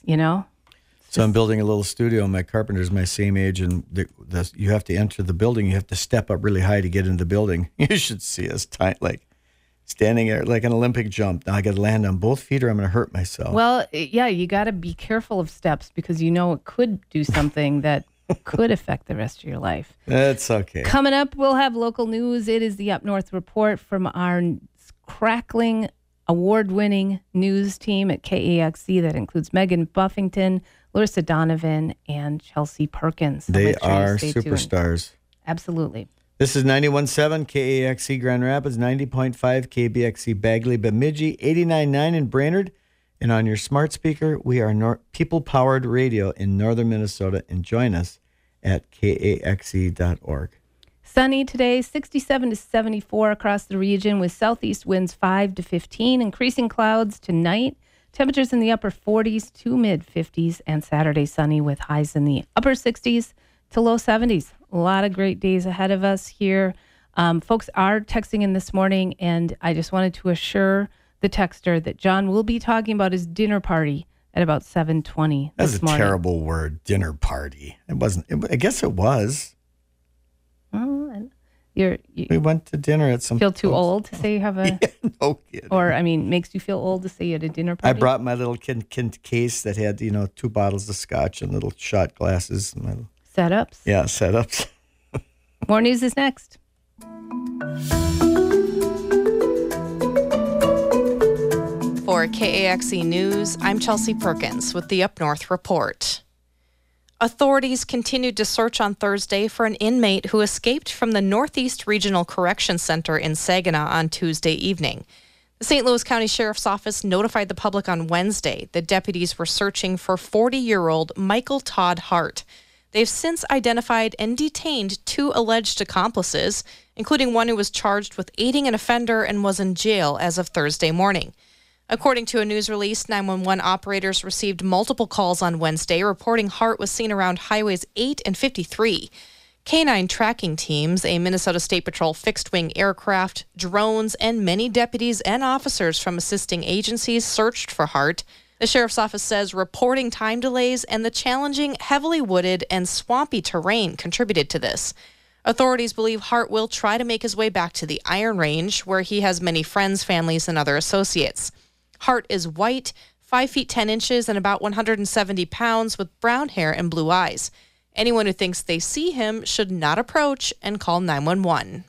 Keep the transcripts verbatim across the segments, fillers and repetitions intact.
you know? So I'm building a little studio. My carpenter's my same age, and the, the, you have to enter the building. You have to step up really high to get into the building. You should see us tight, like standing there like an Olympic jump. Now I got to land on both feet, or I'm going to hurt myself. Well, yeah, you got to be careful of steps because you know it could do something that could affect the rest of your life. That's okay. Coming up, we'll have local news. It is the Up North Report from our crackling, award-winning news team at K A X C that includes Megan Buffington, Larissa Donovan, and Chelsea Perkins. So they sure are stay superstars. Tuned. Absolutely. This is ninety-one point seven K A X C Grand Rapids, ninety point five K B X C Bagley, Bemidji, eighty-nine point nine in Brainerd. And on your smart speaker, we are nor- people-powered radio in northern Minnesota. And join us at K A X C dot org. Sunny today, sixty-seven to seventy-four across the region with southeast winds five to fifteen, increasing clouds tonight. Temperatures in the upper forties to mid fifties, and Saturday sunny with highs in the upper sixties to low seventies. A lot of great days ahead of us here. Um, folks are texting in this morning, and I just wanted to assure the texter that John will be talking about his dinner party at about seven twenty That's this a morning. terrible word, dinner party. It wasn't. It, I guess it was. Oh, you're, you We went to dinner at some. feel too folks. old to say you have a... Yeah, no kidding. Or, I mean, makes you feel old to say you had a dinner I party? brought my little kin, kin case that had, you know, two bottles of scotch and little shot glasses. And my, Setups? yeah, setups. More news is next. For K A X C News, I'm Chelsea Perkins with the Up North Report. Authorities continued to search on Thursday for an inmate who escaped from the Northeast Regional Correction Center in Saginaw on Tuesday evening. The Saint Louis County Sheriff's Office notified the public on Wednesday that deputies were searching for forty-year-old Michael Todd Hart. They've since identified and detained two alleged accomplices, including one who was charged with aiding an offender and was in jail as of Thursday morning. According to a news release, nine one one operators received multiple calls on Wednesday reporting Hart was seen around highways eight and fifty-three. Canine tracking teams, a Minnesota State Patrol fixed-wing aircraft, drones, and many deputies and officers from assisting agencies searched for Hart. The sheriff's office says reporting time delays and the challenging, heavily wooded and swampy terrain contributed to this. Authorities believe Hart will try to make his way back to the Iron Range, where he has many friends, families, and other associates. Hart is white, five feet ten inches, and about one hundred seventy pounds, with brown hair and blue eyes. Anyone who thinks they see him should not approach and call nine one one.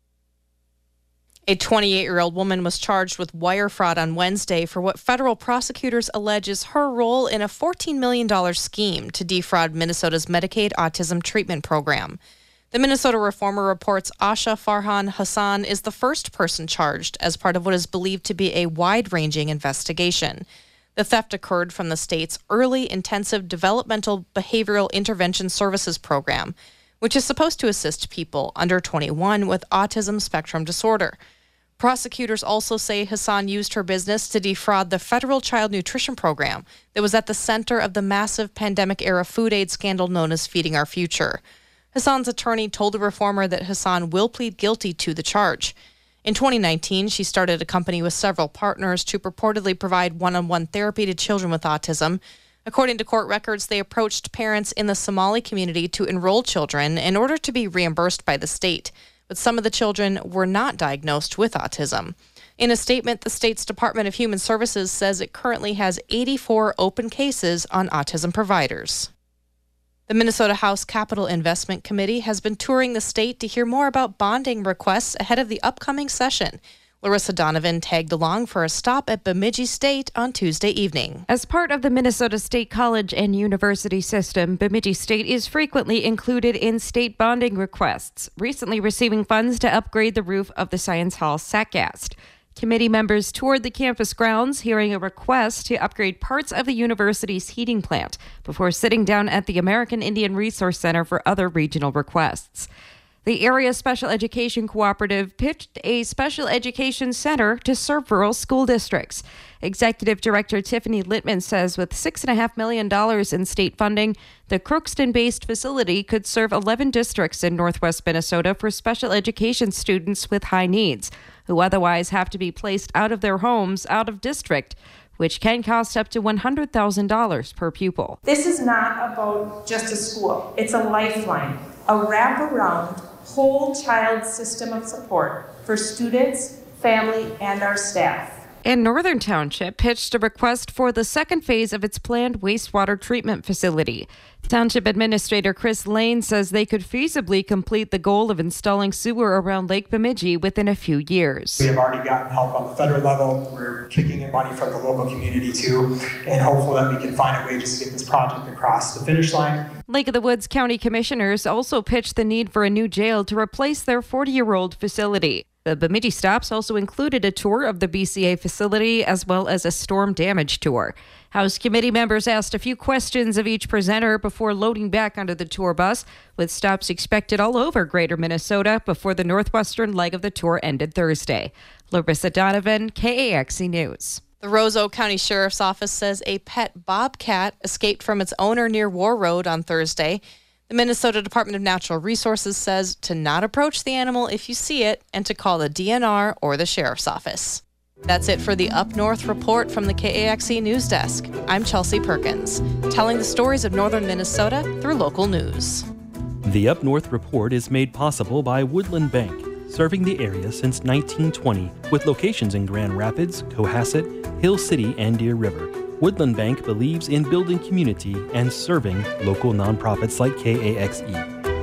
A twenty-eight-year-old woman was charged with wire fraud on Wednesday for what federal prosecutors allege is her role in a fourteen million dollars scheme to defraud Minnesota's Medicaid autism treatment program. The Minnesota Reformer reports Asha Farhan Hassan is the first person charged as part of what is believed to be a wide-ranging investigation. The theft occurred from the state's Early Intensive Developmental Behavioral Intervention Services program, which is supposed to assist people under twenty-one with autism spectrum disorder. Prosecutors also say Hassan used her business to defraud the federal child nutrition program that was at the center of the massive pandemic-era food aid scandal known as Feeding Our Future. Hassan's attorney told the Reformer that Hassan will plead guilty to the charge. In twenty nineteen, she started a company with several partners to purportedly provide one-on-one therapy to children with autism. According to court records, they approached parents in the Somali community to enroll children in order to be reimbursed by the state, but some of the children were not diagnosed with autism. In a statement, the state's Department of Human Services says it currently has eighty-four open cases on autism providers. The Minnesota House Capital Investment Committee has been touring the state to hear more about bonding requests ahead of the upcoming session. Larissa Donovan tagged along for a stop at Bemidji State on Tuesday evening. As part of the Minnesota State College and University system, Bemidji State is frequently included in state bonding requests, recently receiving funds to upgrade the roof of the Science Hall SACGAST. Committee members toured the campus grounds, hearing a request to upgrade parts of the university's heating plant before sitting down at the American Indian Resource Center for other regional requests. The Area Special Education Cooperative pitched a special education center to serve rural school districts. Executive Director Tiffany Littman says with six point five million dollars in state funding, the Crookston-based facility could serve eleven districts in northwest Minnesota for special education students with high needs, who otherwise have to be placed out of their homes, out of district. which can cost up to one hundred thousand dollars per pupil. This is not about just a school. It's a lifeline, a wraparound, whole child system of support for students, family, and our staff. And Northern Township pitched a request for the second phase of its planned wastewater treatment facility. Township Administrator Chris Lane says they could feasibly complete the goal of installing sewer around Lake Bemidji within a few years. We have already gotten help on the federal level. We're kicking in money from the local community too, and hopeful that we can find a way just to get this project across the finish line. Lake of the Woods County Commissioners also pitched the need for a new jail to replace their forty-year-old facility. The Bemidji stops also included a tour of the B C A facility as well as a storm damage tour. House committee members asked a few questions of each presenter before loading back onto the tour bus, with stops expected all over Greater Minnesota before the northwestern leg of the tour ended Thursday. Larissa Donovan, K A X E News. The Roseau County Sheriff's Office says a pet bobcat escaped from its owner near War Road on Thursday. The Minnesota Department of Natural Resources says to not approach the animal if you see it and to call the D N R or the Sheriff's Office. That's it for the Up North Report from the K A X E News Desk. I'm Chelsea Perkins, telling the stories of northern Minnesota through local news. The Up North Report is made possible by Woodland Bank, serving the area since nineteen twenty, with locations in Grand Rapids, Cohasset, Hill City, and Deer River. Woodland Bank believes in building community and serving local nonprofits like K A X E.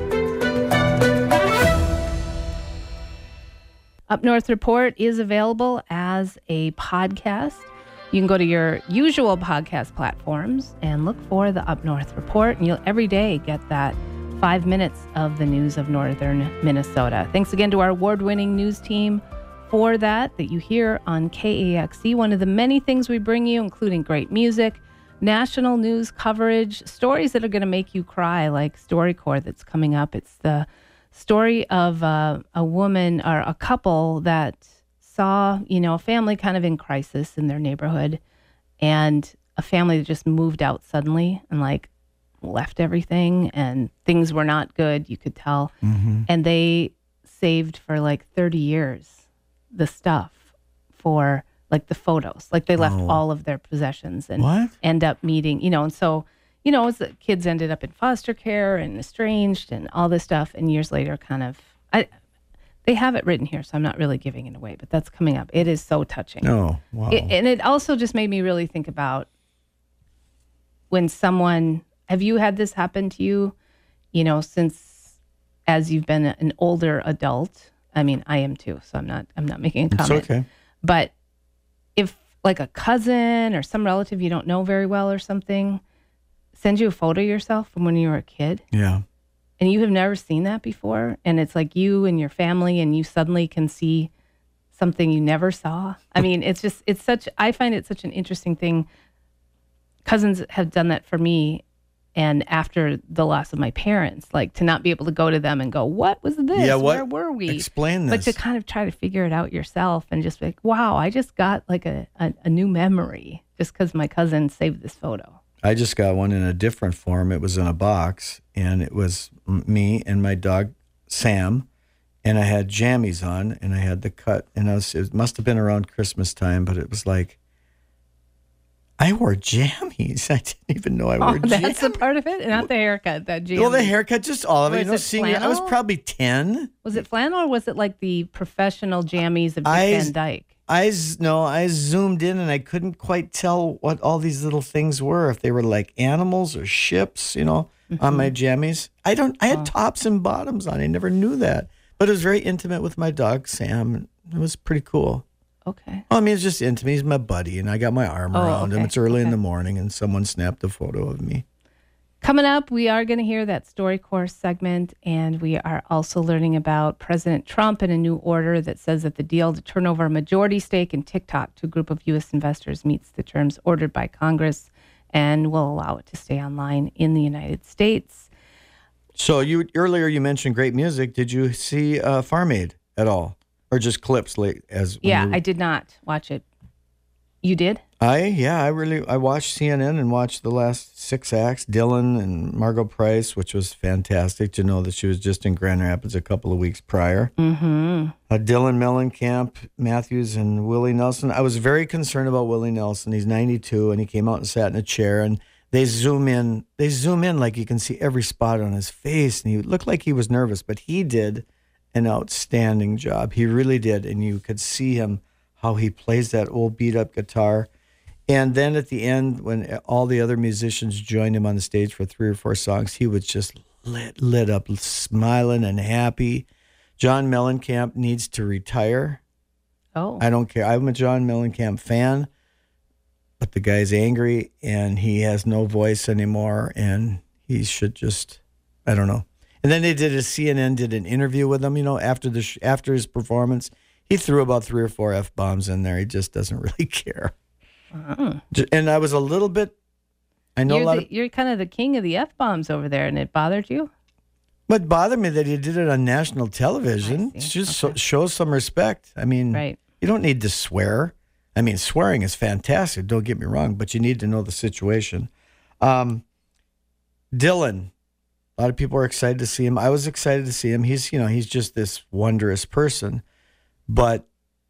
Up North Report is available as a podcast. You can go to your usual podcast platforms and look for the Up North Report, and you'll every day get that five minutes of the news of northern Minnesota. Thanks again to our award-winning news team for that, that you hear on K A X E. One of the many things we bring you, including great music, national news coverage, stories that are going to make you cry, like StoryCorps that's coming up. It's the story of uh, a woman or a couple that saw, you know, a family kind of in crisis in their neighborhood, and a family that just moved out suddenly and like left everything, and things were not good, you could tell. Mm-hmm. And they saved for like thirty years the stuff for like the photos, like they left oh. all of their possessions and what? end up meeting, you know, and so, you know, as the kids ended up in foster care and estranged and all this stuff, and years later kind of, I, they have it written here, so I'm not really giving it away, but that's coming up. It is so touching. Oh, wow. It, and it also just made me really think about when someone, have you had this happen to you, you know, since as you've been an older adult? I mean, I am too, so I'm not I'm not making a comment. It's okay. But if like a cousin or some relative you don't know very well or something sends you a photo of yourself from when you were a kid, yeah, and you have never seen that before, and it's like you and your family, and you suddenly can see something you never saw. I mean, it's just, it's such, I find it such an interesting thing. Cousins have done that for me. And after the loss of my parents, like to not be able to go to them and go, what was this? Yeah, what? Where were we? Explain this. But to kind of try to figure it out yourself and just be like, wow, I just got like a, a, a new memory just because my cousin saved this photo. I just got one in a different form. It was in a box, and it was me and my dog, Sam, and I had jammies on, and I had the cut, and I was, it must have been around Christmas time, but it was like, I wore jammies. I didn't even know I wore oh, jammies. That's the part of it? Not the haircut, that jammies. Well, the haircut, just all of it. Was You know, it senior, I was flannel? probably ten. Was it flannel or was it like the professional jammies of Dick I- Van Dyke? I z- no, I zoomed in and I couldn't quite tell what all these little things were. If they were like animals or ships, you know, mm-hmm. on my jammies. I don't. I had oh. tops and bottoms on. I never knew that, but it was very intimate with my dog Sam. It was pretty cool. Okay. Well, I mean, it's just intimate. He's my buddy, and I got my arm oh, around okay. him. It's early okay. in the morning, and someone snapped a photo of me. Coming up, we are going to hear that StoryCorps segment, and we are also learning about President Trump and a new order that says that the deal to turn over a majority stake in TikTok to a group of U S investors meets the terms ordered by Congress and will allow it to stay online in the United States. So you earlier you mentioned great music. Did you see uh, Farm Aid at all, or just clips? Like as Yeah, you... I did not watch it. You did? I yeah, I really I watched C N N and watched the last six acts. Dylan and Margot Price, which was fantastic to know that she was just in Grand Rapids a couple of weeks prior. Mm-hmm. Uh, Dylan Mellencamp, Matthews, and Willie Nelson. I was very concerned about Willie Nelson. He's ninety-two, and he came out and sat in a chair, and they zoom in. They zoom in like you can see every spot on his face, and he looked like he was nervous, but he did an outstanding job. He really did, and you could see him how he plays that old beat-up guitar. And then at the end, when all the other musicians joined him on the stage for three or four songs, he was just lit, lit up, smiling and happy. John Mellencamp needs to retire. Oh. I don't care. I'm a John Mellencamp fan, but the guy's angry and he has no voice anymore, and he should just, I don't know. And then they did a C N N did an interview with him, you know, after the sh- after his performance. He threw about three or four F-bombs in there. He just doesn't really care. Uh-huh. And I was a little bit, I know you're a lot the, of... You're kind of the king of the F-bombs over there, and it bothered you? What bothered me that he did it on national television. Just okay. so, show some respect. I mean, right. You don't need to swear. I mean, swearing is fantastic, don't get me wrong, but you need to know the situation. Um, Dylan, a lot of people are excited to see him. I was excited to see him. He's, you know, he's just this wondrous person, but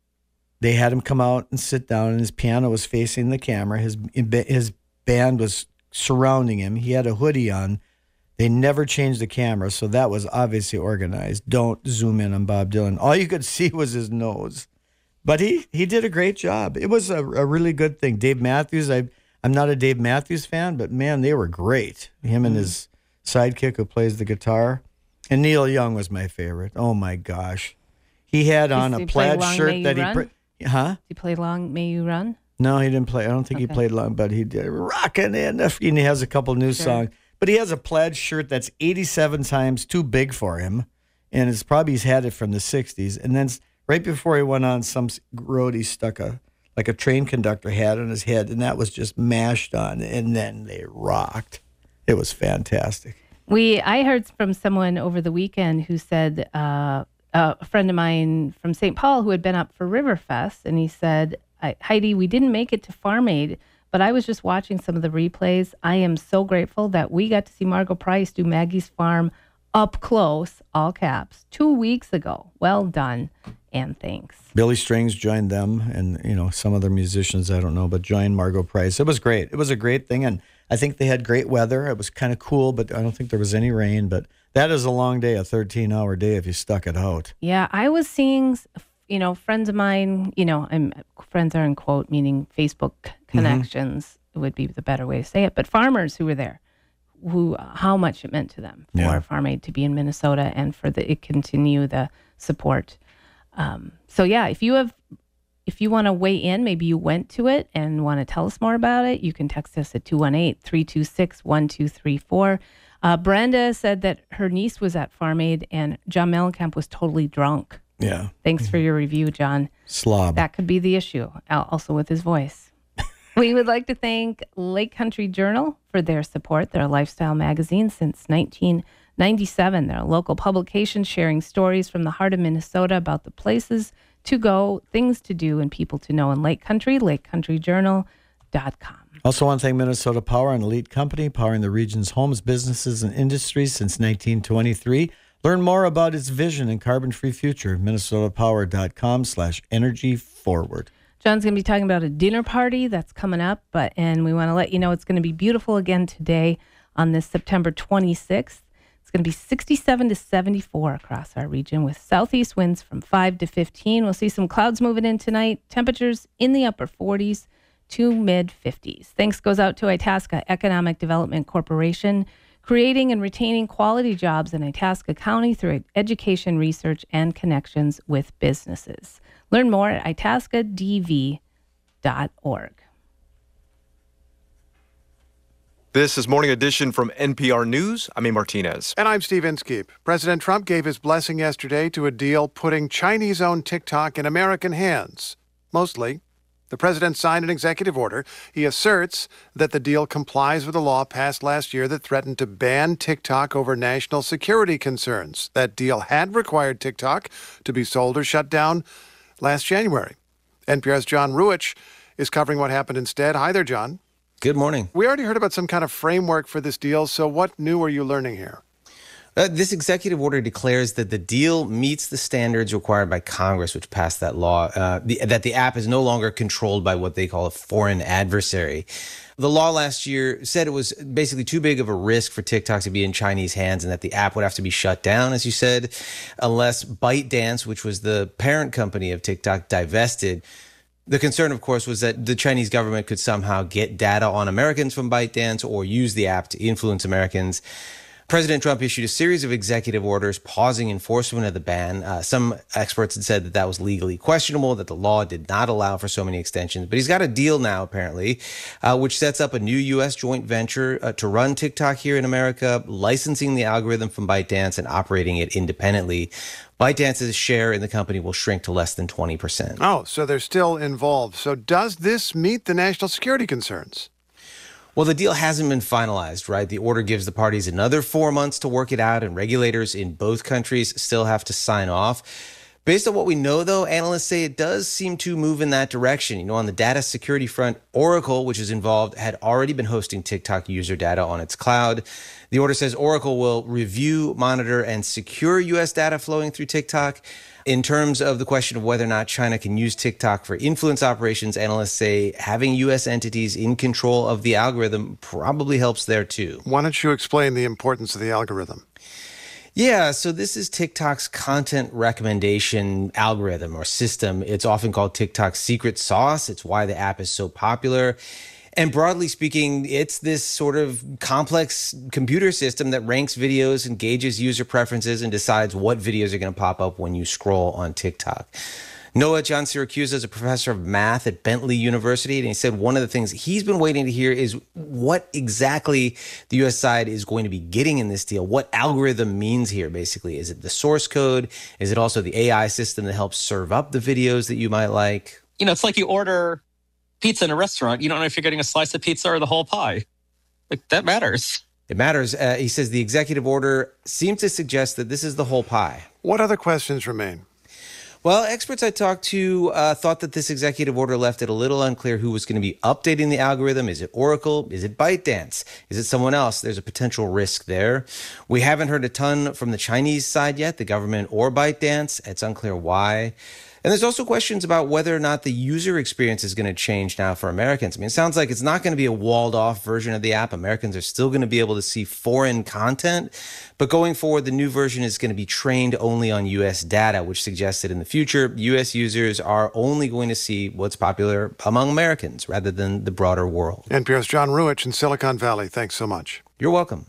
they had him come out and sit down, and his piano was facing the camera. His his band was surrounding him. He had a hoodie on. They never changed the camera, so that was obviously organized. Don't zoom in on Bob Dylan. All you could see was his nose. But he, he did a great job. It was a, a really good thing. Dave Matthews, I, I'm not a Dave Matthews fan, but, man, they were great. Him and his sidekick who plays the guitar. And Neil Young was my favorite. Oh, my gosh. He had on a plaid shirt that he... Pre- Huh? Did he play Long May You Run? No, he didn't play. I don't think okay. he played long, but he did Rockin' in the... And he has a couple new sure. songs. But he has a plaid shirt that's eighty-seven times too big for him. And it's probably he's had it from the sixties. And then right before he went on, some road he stuck a, like a train conductor hat on his head. And that was just mashed on. And then they rocked. It was fantastic. We, I heard from someone over the weekend who said... Uh, Uh, a friend of mine from Saint Paul who had been up for Riverfest, and he said, Heidi, we didn't make it to Farm Aid, but I was just watching some of the replays. I am so grateful that we got to see Margot Price do Maggie's Farm up close, all caps, two weeks ago. Well done, and thanks. Billy Strings joined them, and, you know, some other musicians, I don't know, but joined Margot Price. It was great. It was a great thing, and I think they had great weather. It was kind of cool, but I don't think there was any rain, but that is a long day, a thirteen-hour day if you stuck it out. Yeah, I was seeing, you know, friends of mine, you know, I'm friends are in quote, meaning Facebook connections mm-hmm. would be the better way to say it, but farmers who were there, who how much it meant to them for yeah. Farm Aid to be in Minnesota and for the it continue the support. Um, so yeah, if you have, if you want to weigh in, maybe you went to it and want to tell us more about it, you can text us at two one eight, three two six, one two three four. Uh, Brenda said that her niece was at Farm Aid and John Mellencamp was totally drunk. Yeah. Thanks for your review, John. Slob. That could be the issue, also with his voice. We would like to thank Lake Country Journal for their support. They're a lifestyle magazine since nineteen ninety-seven. They're a local publication sharing stories from the heart of Minnesota about the places to go, things to do, and people to know in Lake Country, lake country journal dot com. Also want to thank Minnesota Power, an elite company powering the region's homes, businesses, and industries since nineteen twenty-three. Learn more about its vision and carbon-free future, minnesota power dot com slash energy forward. John's going to be talking about a dinner party that's coming up, but and we want to let you know it's going to be beautiful again today on this September twenty-sixth. It's going to be sixty-seven to seventy-four across our region with southeast winds from five to fifteen. We'll see some clouds moving in tonight, temperatures in the upper forties to mid fifties. Thanks goes out to Itasca Economic Development Corporation, creating and retaining quality jobs in Itasca County through education, research, and connections with businesses. Learn more at itasca d v dot org. This is Morning Edition from N P R News. I'm A. Martinez. And I'm Steve Inskeep. President Trump gave his blessing yesterday to a deal putting Chinese-owned TikTok in American hands, mostly. The president signed an executive order. He asserts that the deal complies with a law passed last year that threatened to ban TikTok over national security concerns. That deal had required TikTok to be sold or shut down last January. N P R's John Ruich is covering what happened instead. Hi there, John. Good morning. We already heard about some kind of framework for this deal, so what new are you learning here? Uh, this executive order declares that the deal meets the standards required by Congress, which passed that law, uh, the, that the app is no longer controlled by what they call a foreign adversary. The law last year said it was basically too big of a risk for TikTok to be in Chinese hands and that the app would have to be shut down, as you said, unless ByteDance, which was the parent company of TikTok, divested. The concern, of course, was that the Chinese government could somehow get data on Americans from ByteDance or use the app to influence Americans. President Trump issued a series of executive orders pausing enforcement of the ban. Uh, some experts had said that that was legally questionable, that the law did not allow for so many extensions. But he's got a deal now, apparently, uh, which sets up a new U S joint venture uh, to run TikTok here in America, licensing the algorithm from ByteDance and operating it independently. ByteDance's share in the company will shrink to less than twenty percent. Oh, so they're still involved. So does this meet the national security concerns? Well, the deal hasn't been finalized, right? The order gives the parties another four months to work it out, and regulators in both countries still have to sign off. Based on what we know, though, analysts say it does seem to move in that direction. You know, on the data security front, Oracle, which is involved, had already been hosting TikTok user data on its cloud. The order says Oracle will review, monitor, and secure U S data flowing through TikTok. In terms of the question of whether or not China can use TikTok for influence operations, analysts say having U S entities in control of the algorithm probably helps there too. Why don't you explain the importance of the algorithm? Yeah, so this is TikTok's content recommendation algorithm or system. It's often called TikTok's secret sauce. It's why the app is so popular. And broadly speaking, it's this sort of complex computer system that ranks videos and gauges user preferences and decides what videos are going to pop up when you scroll on TikTok. Noah John Siracusa is a professor of math at Bentley University, and he said one of the things he's been waiting to hear is what exactly the U S side is going to be getting in this deal. What algorithm means here, basically. Is it the source code? Is it also the A I system that helps serve up the videos that you might like? You know, it's like you order pizza in a restaurant. You don't know if you're getting a slice of pizza or the whole pie. Like, that matters. It matters. Uh, he says the executive order seems to suggest that this is the whole pie. What other questions remain? Well, experts I talked to uh, thought that this executive order left it a little unclear who was going to be updating the algorithm. Is it Oracle? Is it ByteDance? Is it someone else? There's a potential risk there. We haven't heard a ton from the Chinese side yet, the government or ByteDance. It's unclear why. And there's also questions about whether or not the user experience is going to change now for Americans. I mean, it sounds like it's not going to be a walled-off version of the app. Americans are still going to be able to see foreign content. But going forward, the new version is going to be trained only on U S data, which suggests that in the future, U S users are only going to see what's popular among Americans rather than the broader world. N P R's John Ruwitch in Silicon Valley. Thanks so much. You're welcome.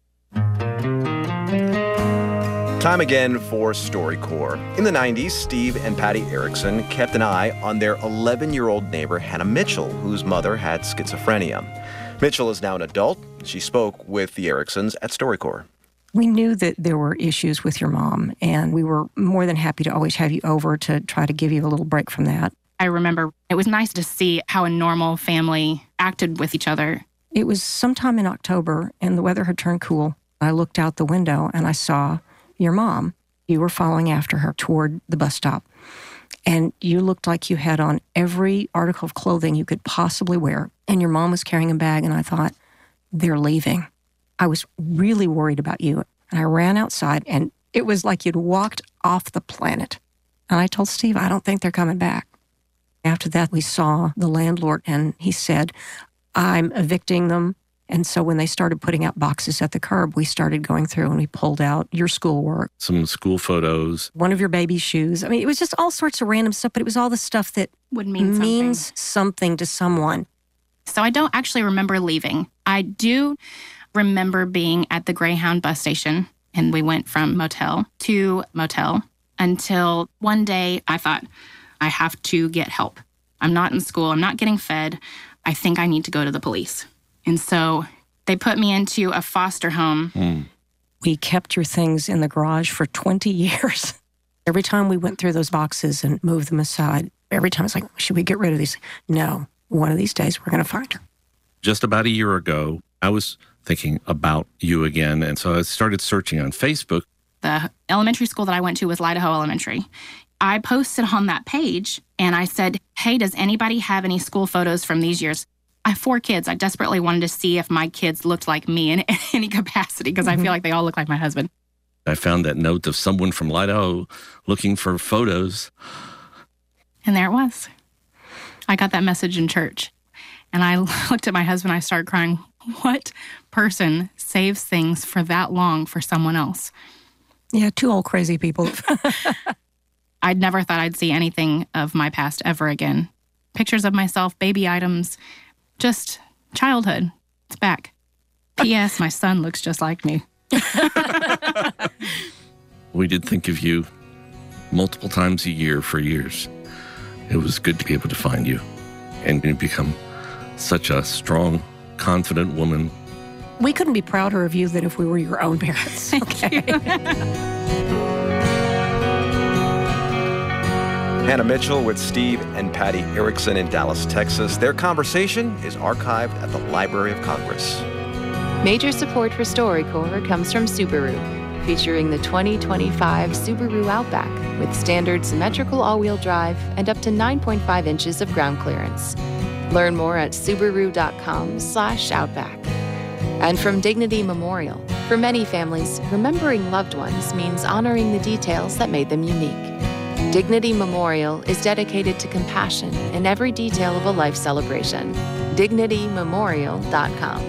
Time again for StoryCorps. In the nineties, Steve and Patty Erickson kept an eye on their eleven-year-old neighbor, Hannah Mitchell, whose mother had schizophrenia. Mitchell is now an adult. She spoke with the Ericksons at StoryCorps. We knew that there were issues with your mom, and we were more than happy to always have you over to try to give you a little break from that. I remember it was nice to see how a normal family acted with each other. It was sometime in October, and the weather had turned cool. I looked out the window, and I saw your mom. You were following after her toward the bus stop. And you looked like you had on every article of clothing you could possibly wear. And your mom was carrying a bag, and I thought, they're leaving. I was really worried about you. And I ran outside, and it was like you'd walked off the planet. And I told Steve, I don't think they're coming back. After that, we saw the landlord, and he said, I'm evicting them. And so when they started putting out boxes at the curb, we started going through and we pulled out your schoolwork. Some school photos. One of your baby's shoes. I mean, it was just all sorts of random stuff, but it was all the stuff that would mean means something. something to someone. So I don't actually remember leaving. I do remember being at the Greyhound bus station, and we went from motel to motel until one day I thought, I have to get help. I'm not in school. I'm not getting fed. I think I need to go to the police. And so they put me into a foster home. Mm. We kept your things in the garage for twenty years. Every time we went through those boxes and moved them aside, every time it's like, should we get rid of these? No, one of these days we're going to find her. Just about a year ago, I was thinking about you again. And so I started searching on Facebook. The elementary school that I went to was Idaho Elementary. I posted on that page and I said, hey, does anybody have any school photos from these years? I have four kids. I desperately wanted to see if my kids looked like me in any capacity because mm-hmm. I feel like they all look like my husband. I found that note of someone from Idaho looking for photos. And there it was. I got that message in church. And I looked at my husband. I started crying. What person saves things for that long for someone else? Yeah, two old crazy people. I'd never thought I'd see anything of my past ever again. Pictures of myself, baby items, just childhood. It's back. P S. My son looks just like me. We did think of you multiple times a year for years. It was good to be able to find you and you become such a strong, confident woman. We couldn't be prouder of you than if we were your own parents. Okay. Hannah Mitchell with Steve and Patty Erickson in Dallas, Texas. Their conversation is archived at the Library of Congress. Major support for StoryCorps comes from Subaru, featuring the twenty twenty-five Subaru Outback with standard symmetrical all-wheel drive and up to nine point five inches of ground clearance. Learn more at Subaru.com slash Outback. And from Dignity Memorial, for many families, remembering loved ones means honoring the details that made them unique. Dignity Memorial is dedicated to compassion in every detail of a life celebration. Dignity Memorial dot com.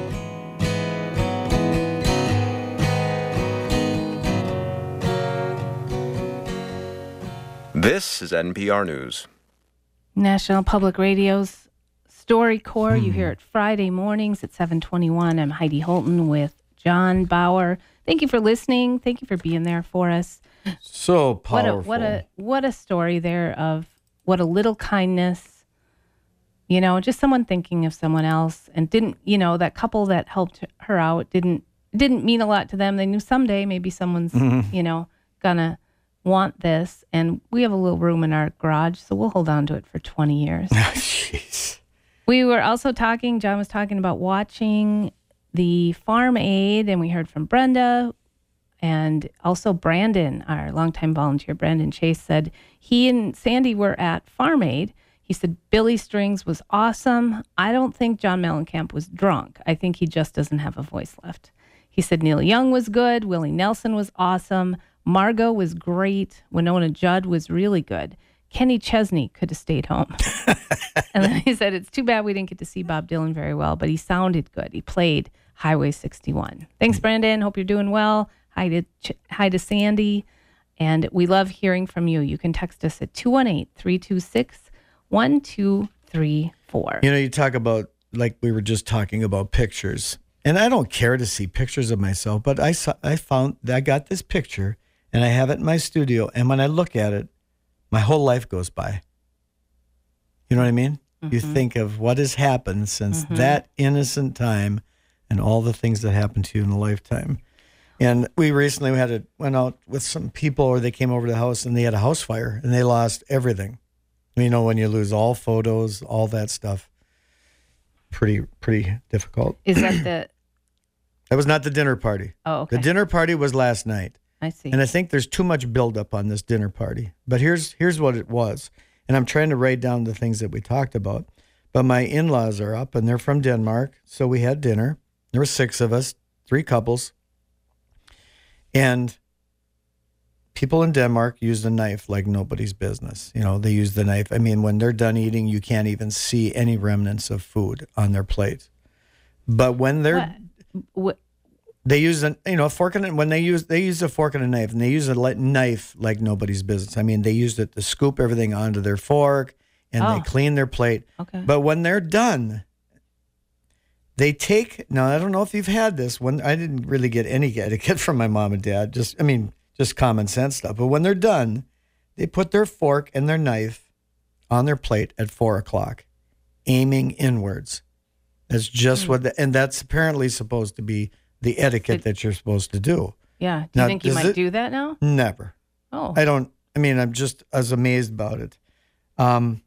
This is N P R News. National Public Radio's StoryCorps. Mm. You hear it Friday mornings at seven twenty-one. I'm Heidi Holton with John Bauer. Thank you for listening. Thank you for being there for us. So powerful. What a, what a, what a story there of what a little kindness, you know, just someone thinking of someone else and didn't, you know, that couple that helped her out didn't, didn't mean a lot to them. They knew someday maybe someone's, mm-hmm. you know, gonna want this, and we have a little room in our garage, so we'll hold on to it for twenty years. Jeez. We were also talking, John was talking about watching the Farm Aid, and we heard from Brenda, and also Brandon, our longtime volunteer, Brandon Chase, said he and Sandy were at Farm Aid. He said Billy Strings was awesome. I don't think John Mellencamp was drunk. I think he just doesn't have a voice left. He said Neil Young was good. Willie Nelson was awesome. Margot was great. Winona Judd was really good. Kenny Chesney could have stayed home. And then he said, it's too bad we didn't get to see Bob Dylan very well, but he sounded good. He played Highway sixty-one. Thanks, Brandon. Hope you're doing well. Hi to, hi to Sandy. And we love hearing from you. You can text us at two one eight, three two six, one two three four. You know, you talk about, like we were just talking about pictures. And I don't care to see pictures of myself, but I saw, I found, I got this picture. And I have it in my studio, and when I look at it, my whole life goes by. You know what I mean? Mm-hmm. You think of what has happened since mm-hmm. that innocent time and all the things that happened to you in a lifetime. And we recently had a, went out with some people, or they came over to the house, and they had a house fire, and they lost everything. You know, when you lose all photos, all that stuff, pretty, pretty difficult. Is that the... That was not the dinner party. Oh, okay. The dinner party was last night. I see. And I think there's too much buildup on this dinner party. But here's here's what it was. And I'm trying to write down the things that we talked about. But my in-laws are up, and they're from Denmark. So we had dinner. There were six of us, three couples. And people in Denmark use the knife like nobody's business. You know, they use the knife. I mean, when they're done eating, you can't even see any remnants of food on their plate. But when they're... What? What? They use a you know a fork and when they use they use a fork and a knife, and they use a knife like nobody's business. I mean, they used it to scoop everything onto their fork, and oh. they clean their plate. Okay. But when they're done, they take now. I don't know if you've had this. When I didn't really get any etiquette from my mom and dad. Just I mean, just common sense stuff. But when they're done, they put their fork and their knife on their plate at four o'clock, aiming inwards. That's just mm. what, the, and that's apparently supposed to be the etiquette that you're supposed to do. Yeah. Do you now, think you might it, do that now? Never. Oh. I don't, I mean, I'm just as amazed about it. Um,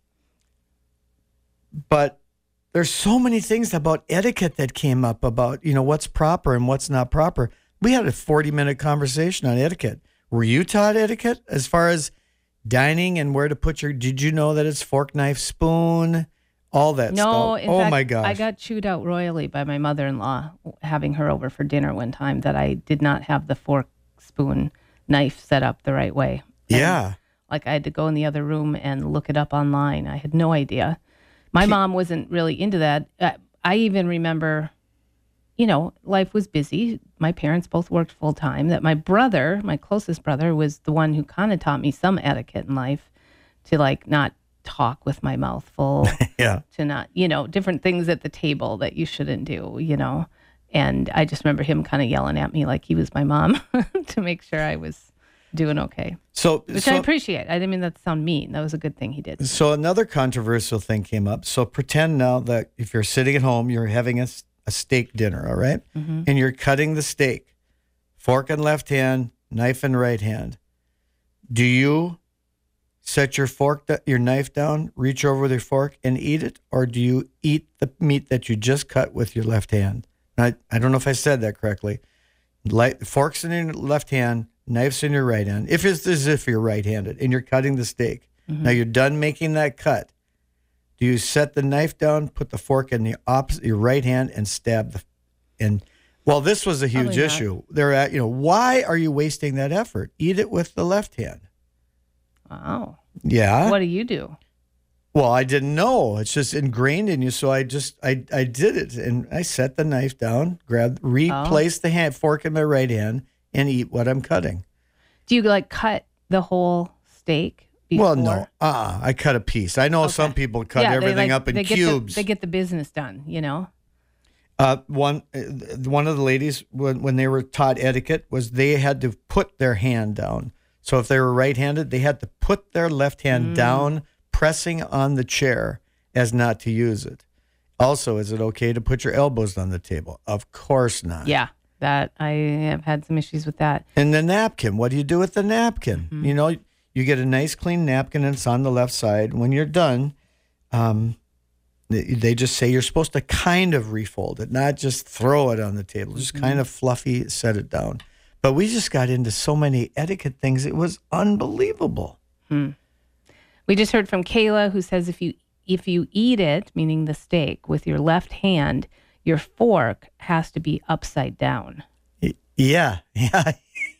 but there's so many things about etiquette that came up about, you know, what's proper and what's not proper. We had a forty minute conversation on etiquette. Were you taught etiquette as far as dining and where to put your, did you know that it's fork, knife, spoon, all that no, stuff? in Oh fact, my gosh. I got chewed out royally by my mother-in-law having her over for dinner one time that I did not have the fork, spoon, knife set up the right way. And yeah. Like I had to go in the other room and look it up online. I had no idea. My mom wasn't really into that. Uh, I even remember, you know, life was busy. My parents both worked full time. That my brother, my closest brother, was the one who kind of taught me some etiquette in life to like not talk with my mouth full. Yeah. To not, you know, different things at the table that you shouldn't do, you know. And I just remember him kind of yelling at me like he was my mom to make sure I was doing okay. So, Which so, I appreciate. I didn't mean that to sound mean. That was a good thing he did. So another controversial thing came up. So pretend now that if you're sitting at home, you're having a, a steak dinner, all right? Mm-hmm. And you're cutting the steak, fork in left hand, knife in right hand. Do you set your fork, your knife down, reach over with your fork and eat it? Or do you eat the meat that you just cut with your left hand? I, I don't know if I said that correctly. Light, forks in your left hand, knife's in your right hand. If it's as if you're right-handed and you're cutting the steak. Mm-hmm. Now you're done making that cut. Do you set the knife down, put the fork in the opposite, your right hand, and stab the? And well, this was a huge Probably not. issue. They're at, you know, why are you wasting that effort? Eat it with the left hand. Wow. Yeah. What do you do? Well, I didn't know. It's just ingrained in you. So I just, I, I did it. And I set the knife down, grabbed, replaced Oh. the hand, fork in my right hand, and eat what I'm cutting. Do you like cut the whole steak before? Well, no. Uh-uh. I cut a piece. I know Okay. some people cut Yeah, they, everything like- up in they get the- cubes. they get the business done, you know? Uh, one uh, one of the ladies, when, when they were taught etiquette, was they had to put their hand down. So if they were right-handed, they had to put their left hand Mm. down, pressing on the chair as not to use it. Also, is it okay to put your elbows on the table? Of course not. Yeah, that I have had some issues with that. And the napkin, what do you do with the napkin? Mm-hmm. You know, you get a nice clean napkin and it's on the left side. When you're done, um, they, they just say you're supposed to kind of refold it, not just throw it on the table, just Mm-hmm. kind of fluffy, set it down. But we just got into so many etiquette things. It was unbelievable. Hmm. We just heard from Kayla, who says if you if you eat it, meaning the steak, with your left hand, your fork has to be upside down. Yeah, yeah.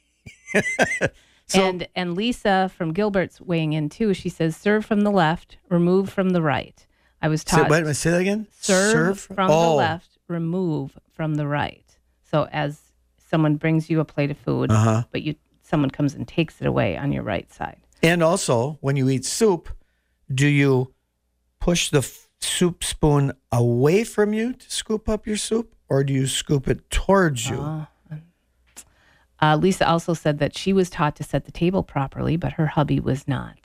So- and and Lisa from Gilbert's weighing in too. She says serve from the left, remove from the right. I was Say, taught wait a minute, say that again? serve, Serve? from Oh. the left, remove from the right. So as someone brings you a plate of food, Uh-huh. but you someone comes and takes it away on your right side. And also, when you eat soup, do you push the f- soup spoon away from you to scoop up your soup, or do you scoop it towards you? Uh, uh, Lisa also said that she was taught to set the table properly, but her hubby was not.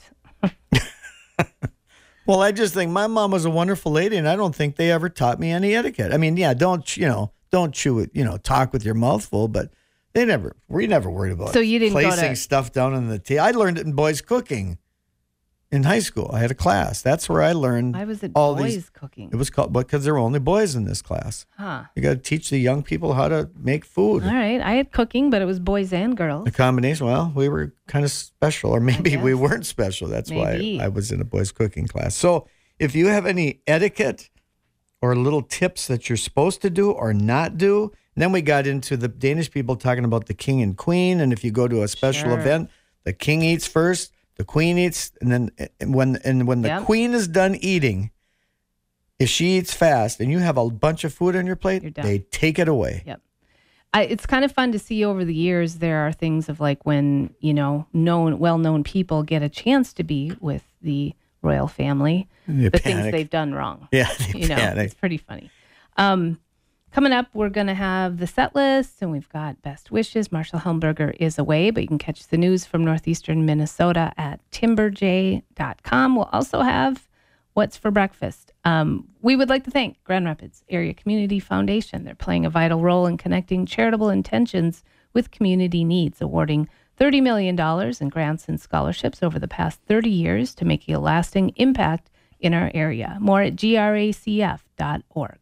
Well, I just think my mom was a wonderful lady, and I don't think they ever taught me any etiquette. I mean, yeah, don't, you know, don't chew it, you know, talk with your mouth full, but they never, we never worried about So you didn't go placing to- stuff down on the table. I learned it in boys cooking in high school. I had a class. That's where I learned I was at all boys these. cooking. It was called, because there were only boys in this class. Huh. You got to teach the young people how to make food. All right. I had cooking, but it was boys and girls. The combination, well, we were kind of special, or maybe we guess. weren't special. That's Maybe. why I was in a boys' cooking class. So if you have any etiquette or little tips that you're supposed to do or not do, and then we got into the Danish people talking about the king and queen. And if you go to a special Sure. event, the king eats first, the queen eats, and then and when and when the Yep. queen is done eating, if she eats fast and you have a bunch of food on your plate, You're done. they take it away. Yep. I, it's kind of fun to see over the years. There are things of like when, you know, known, well-known people get a chance to be with the royal family, They the things panic. they've done wrong. Yeah, they you know, panic. it's pretty funny. Um, coming up, we're going to have the set list, and we've got best wishes. Marshall Helmberger is away, but you can catch the news from northeastern Minnesota at timber j dot com. We'll also have what's for breakfast. Um, we would like to thank Grand Rapids Area Community Foundation. They're playing a vital role in connecting charitable intentions with community needs, awarding thirty million dollars in grants and scholarships over the past thirty years to making a lasting impact in our area. More at G R A C F dot org.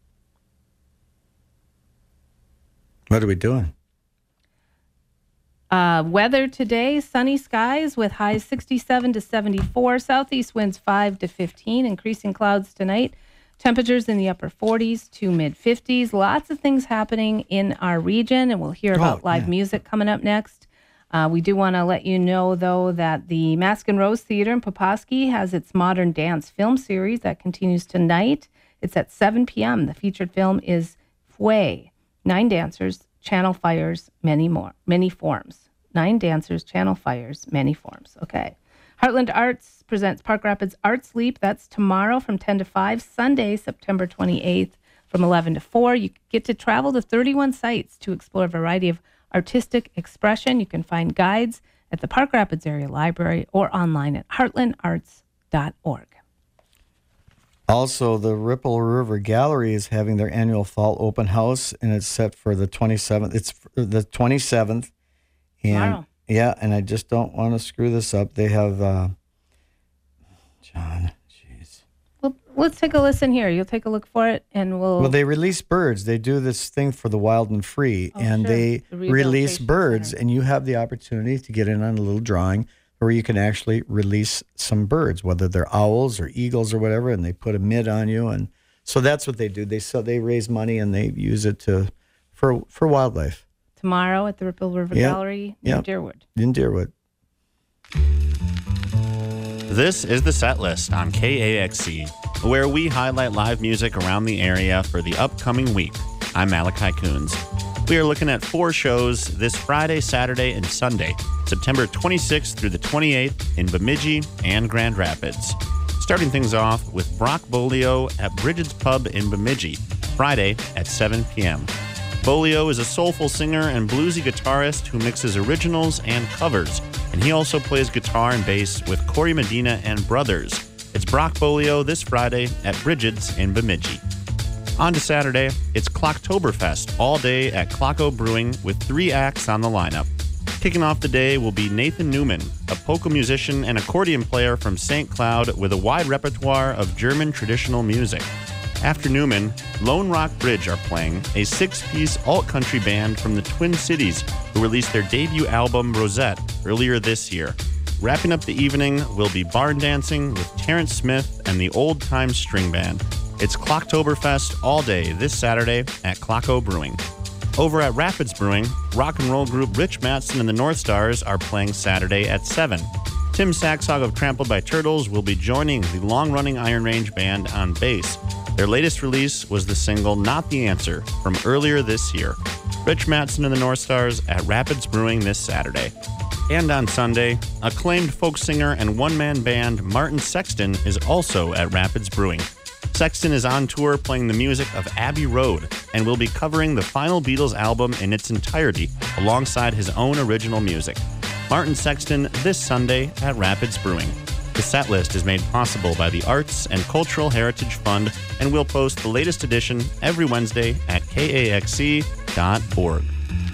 What are we doing? Uh, weather today, sunny skies with highs sixty-seven to seventy-four. Southeast winds five to fifteen. Increasing clouds tonight. Temperatures in the upper forties to mid fifties. Lots of things happening in our region, and we'll hear about Oh, live yeah. music coming up next. Uh, we do want to let you know, though, that the Mask and Rose Theater in Poposky has its modern dance film series that continues tonight. It's at seven p.m. The featured film is Fue, Nine Dancers, Channel Fires, Many More, Many Forms. Nine Dancers, Channel Fires, Many Forms. Okay. Heartland Arts presents Park Rapids Arts Leap. That's tomorrow from ten to five, Sunday, September twenty-eighth from eleven to four. You get to travel to thirty-one sites to explore a variety of artistic expression. You can find guides at the Park Rapids Area Library or online at heartland arts dot org. Also, the Ripple River Gallery is having their annual fall open house, and it's set for the twenty-seventh. It's the twenty-seventh. And Tomorrow. Yeah, and I just don't want to screw this up. They have, uh, John, jeez. Well, let's take a listen here. You'll take a look for it, and we'll... Well, they release birds. They do this thing for the wild and free, Oh, and sure. they The release Rehabilitation birds, Center. and you have the opportunity to get in on a little drawing where you can actually release some birds, whether they're owls or eagles or whatever, and they put a mid on you, and so that's what they do. They so they raise money and they use it to for for wildlife. Tomorrow at the Ripple River Yep. Gallery in Yep. Deerwood. In Deerwood. This is the set list on K A X C, where we highlight live music around the area for the upcoming week. I'm Malachi Coons. We are looking at four shows this Friday, Saturday, and Sunday, September twenty-sixth through the twenty-eighth in Bemidji and Grand Rapids. Starting things off with Brock Bolio at Bridget's Pub in Bemidji, Friday at seven p.m. Bolio is a soulful singer and bluesy guitarist who mixes originals and covers, and he also plays guitar and bass with Corey Medina and Brothers. It's Brock Bolio this Friday at Bridget's in Bemidji. On to Saturday, it's Clocktoberfest all day at Clocko Brewing with three acts on the lineup. Kicking off the day will be Nathan Newman, a polka musician and accordion player from Saint Cloud with a wide repertoire of German traditional music. After Newman, Lone Rock Bridge are playing, a six-piece alt-country band from the Twin Cities who released their debut album, Rosette, earlier this year. Wrapping up the evening will be barn dancing with Terrence Smith and the Old Time String Band. It's Clocktoberfest all day this Saturday at Clocko Brewing. Over at Rapids Brewing, rock and roll group Rich Mattson and the North Stars are playing Saturday at seven. Tim Saxhog of Trampled by Turtles will be joining the long-running Iron Range Band on bass. Their latest release was the single Not the Answer from earlier this year. Rich Mattson and the North Stars at Rapids Brewing this Saturday. And on Sunday, acclaimed folk singer and one-man band Martin Sexton is also at Rapids Brewing. Sexton is on tour playing the music of Abbey Road and will be covering the final Beatles album in its entirety alongside his own original music. Martin Sexton this Sunday at Rapids Brewing. The set list is made possible by the Arts and Cultural Heritage Fund, and we'll post the latest edition every Wednesday at K A X C dot org.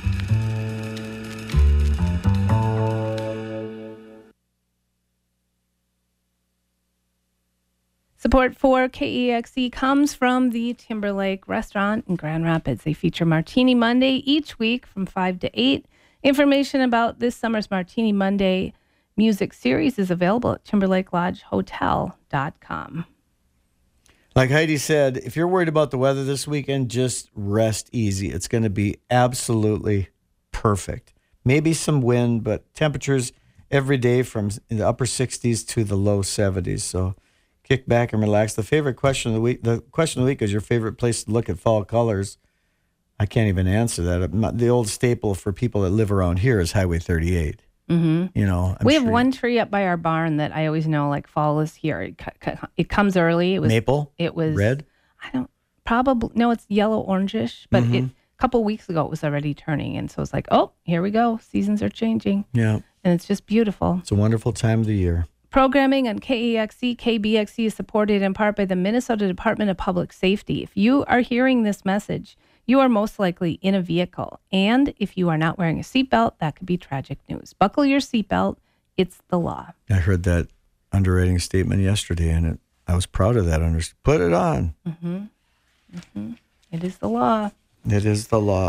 Support for K E X E comes from the Timberlake Restaurant in Grand Rapids. They feature Martini Monday each week from five to eight. Information about this summer's Martini Monday music series is available at timberlake lodge hotel dot com. Like Heidi said, if you're worried about the weather this weekend, just rest easy. It's going to be absolutely perfect. Maybe some wind, but temperatures every day from the upper sixties to the low seventies. So kick back and relax. The favorite question of the week, the question of the week is your favorite place to look at fall colors. I can't even answer that. The old staple for people that live around here is Highway thirty-eight. Mm-hmm. You know, I'm we have sure one tree up by our barn that I always know, like, fall is here. It, it comes early. It was maple. It was red. I don't probably no. It's yellow orangish, but Mm-hmm. it, a couple weeks ago it was already turning, and so it's like, oh, here we go. Seasons are changing. Yeah, and it's just beautiful. It's a wonderful time of the year. Programming on K A X E, K B X E is supported in part by the Minnesota Department of Public Safety. If you are hearing this message, you are most likely in a vehicle. And if you are not wearing a seatbelt, that could be tragic news. Buckle your seatbelt. It's the law. I heard that underwriting statement yesterday, and it, I was proud of that. Under, put it on. Mm-hmm. Mm-hmm. It is the law. It is the law.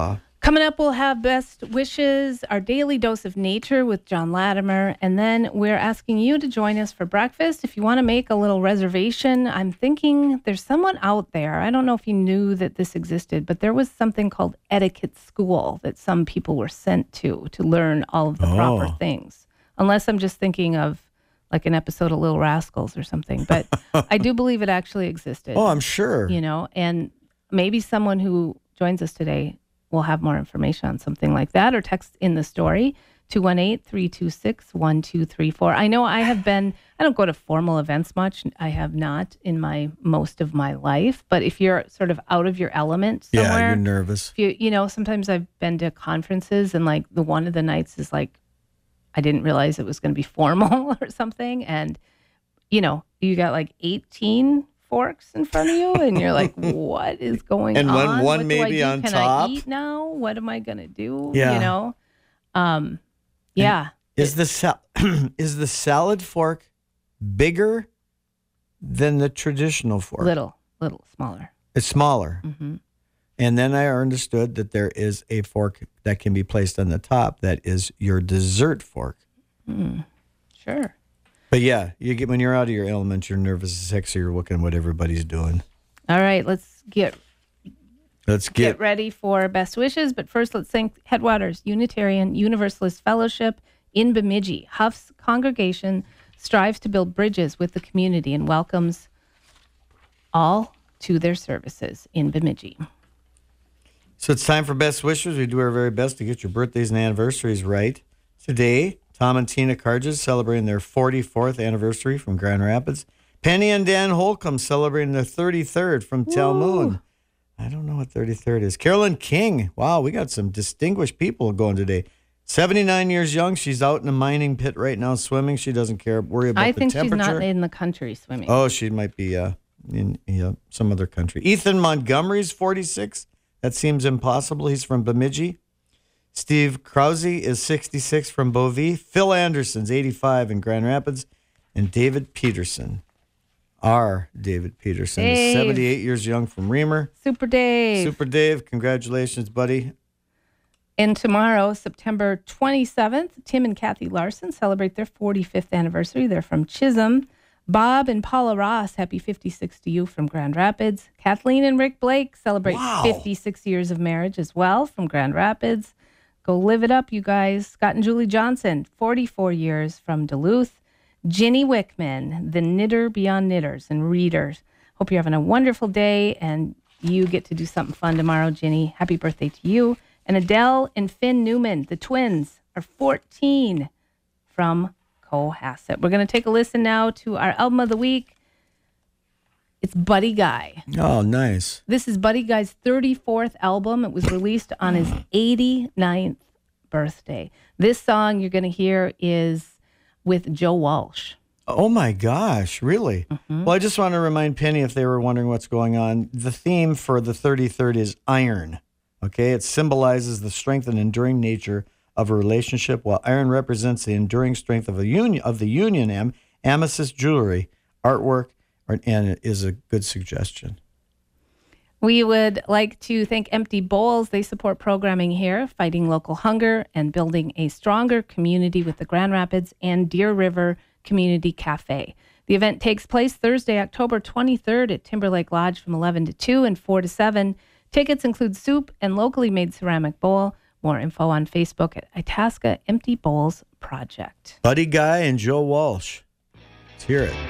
Coming up, we'll have Best Wishes, our daily dose of nature with John Latimer, and then we're asking you to join us for breakfast. If you want to make a little reservation, I'm thinking there's someone out there. I don't know if you knew that this existed, but there was something called etiquette school that some people were sent to to learn all of the Oh. proper things. Unless I'm just thinking of like an episode of Little Rascals or something, but I do believe it actually existed. Oh, I'm sure. You know, and maybe someone who joins us today will have more information on something like that, or text in the story, two one eight, three two six, one two three four. I know I have been, I don't go to formal events much. I have not in my most of my life, but if you're sort of out of your element somewhere. Yeah, you're nervous. If you, you know, sometimes I've been to conferences and like the one of the nights is like, I didn't realize it was going to be formal or something. And, you know, you got like eighteen forks in front of you and you're like, what is going and on? one, one What do I maybe do? on Can top. I eat now? What am I going to do? Yeah. You know? Um, yeah. Is the sal- is the salad fork bigger than the traditional fork? Little, little smaller. It's smaller. Mm-hmm. And then I understood that there is a fork that can be placed on the top that is your dessert fork. Mm, sure. But yeah, you get when you're out of your element, you're nervous as heck, so you're looking at what everybody's doing. All right, let's get Let's get get, ready for best wishes. But first, let's thank Headwaters Unitarian Universalist Fellowship in Bemidji. Huff's congregation strives to build bridges with the community and welcomes all to their services in Bemidji. So it's time for best wishes. We do our very best to get your birthdays and anniversaries right. Today, Tom and Tina Carges celebrating their forty-fourth anniversary from Grand Rapids. Penny and Dan Holcomb celebrating their thirty-third from Talmoon. I don't know what thirty-third is. Carolyn King. Wow, we got some distinguished people going today. seventy-nine years young. She's out in a mining pit right now swimming. She doesn't care, worry about I the think she's temperature. not in the country swimming. Oh, she might be uh, in yeah, some other country. Ethan Montgomery's forty-six. That seems impossible. He's from Bemidji. Steve Krause is sixty-six from Bovee. Phil Anderson's eighty-five in Grand Rapids. And David Peterson, our David Peterson, is Dave. seventy-eight years young from Reamer. Super Dave. Super Dave, congratulations, buddy. And tomorrow, September twenty-seventh, Tim and Kathy Larson celebrate their forty-fifth anniversary. They're from Chisholm. Bob and Paula Ross, happy fifty-six to you from Grand Rapids. Kathleen and Rick Blake celebrate Wow. fifty-six years of marriage as well from Grand Rapids. Go live it up, you guys. Scott and Julie Johnson, forty-four years from Duluth. Ginny Wickman, the knitter beyond knitters and readers. Hope you're having a wonderful day and you get to do something fun tomorrow, Ginny. Happy birthday to you. And Adele and Finn Newman, the twins, are fourteen from Cohasset. We're going to take a listen now to our album of the week. It's Buddy Guy. Oh, nice. This is Buddy Guy's thirty-fourth album. It was released on his eighty-ninth birthday. This song you're going to hear is with Joe Walsh. Oh my gosh, really? Mm-hmm. Well, I just want to remind Penny, if they were wondering what's going on, the theme for the thirty-third is iron. Okay, it symbolizes the strength and enduring nature of a relationship, while iron represents the enduring strength of a union of the union. Am amethyst jewelry, artwork, or, and it is a good suggestion. We would like to thank Empty Bowls. They support programming here, fighting local hunger and building a stronger community with the Grand Rapids and Deer River Community Cafe. The event takes place Thursday, October twenty-third at Timberlake Lodge from eleven to two and four to seven. Tickets include soup and locally made ceramic bowl. More info on Facebook at Itasca Empty Bowls Project. Buddy Guy and Joe Walsh. Let's hear it.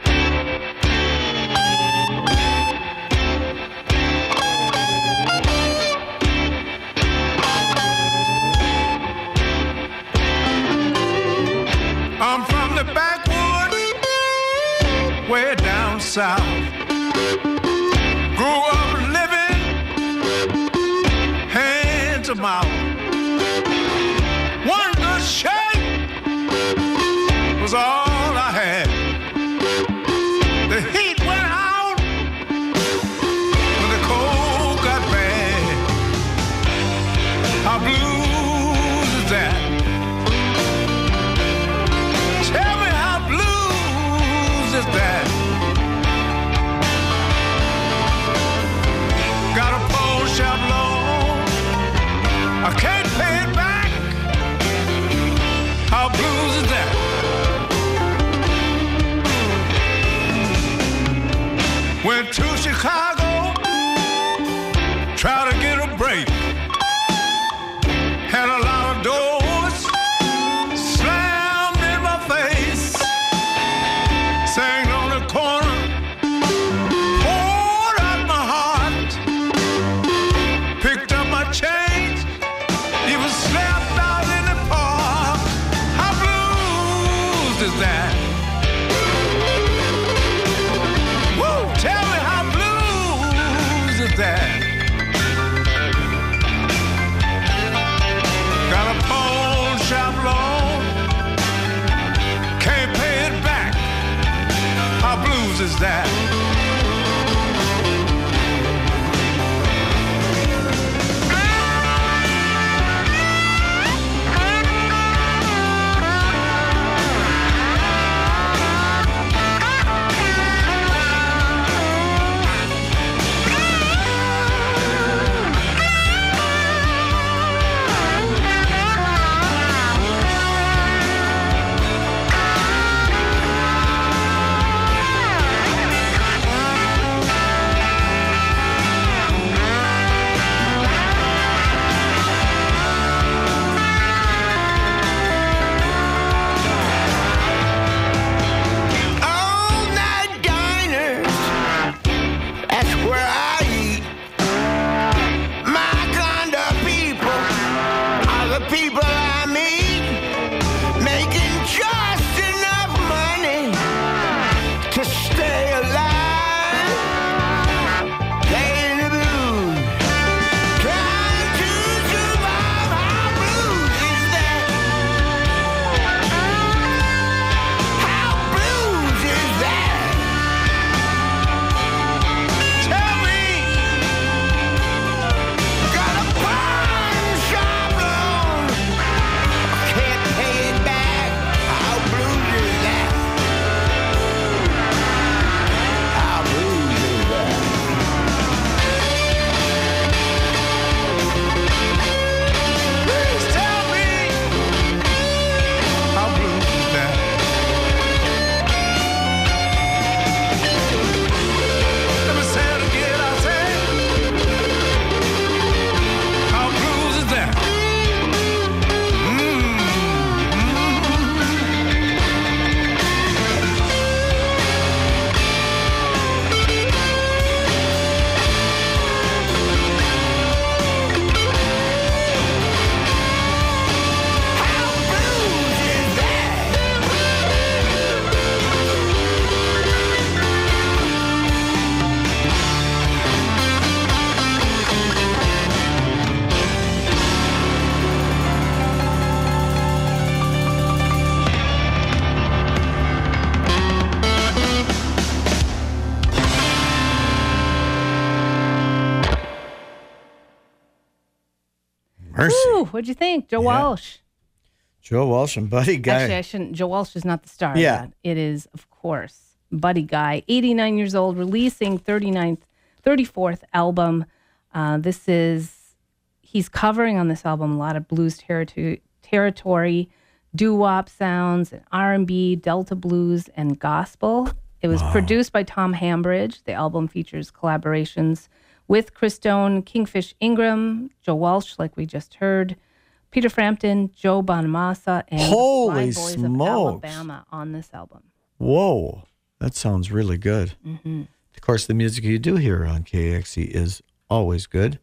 I'm from the backwoods, way down south. Grew up living hand to mouth. One good shake was all I had. The heat went out when the cold got bad. How blues is that? Tell me how blues is that? Got a pole shop long that? Mercy. Ooh, what'd you think? Joe Yeah. Walsh. Joe Walsh and Buddy Guy. Actually, I shouldn't. Joe Walsh is not the star. of Yeah. that. It is, of course, Buddy Guy, eighty-nine years old, releasing thirty-ninth, thirty-fourth album. Uh, this is, he's covering on this album a lot of blues territory, territory doo-wop sounds, and R and B, Delta blues, and gospel. It was Wow. produced by Tom Hambridge. The album features collaborations with Chris Stone, Kingfish Ingram, Joe Walsh, like we just heard, Peter Frampton, Joe Bonamassa, and Holy the Blind Boys smokes. of Alabama on this album. Whoa, that sounds really good. Mm-hmm. Of course, the music you do here on K A X E is always good.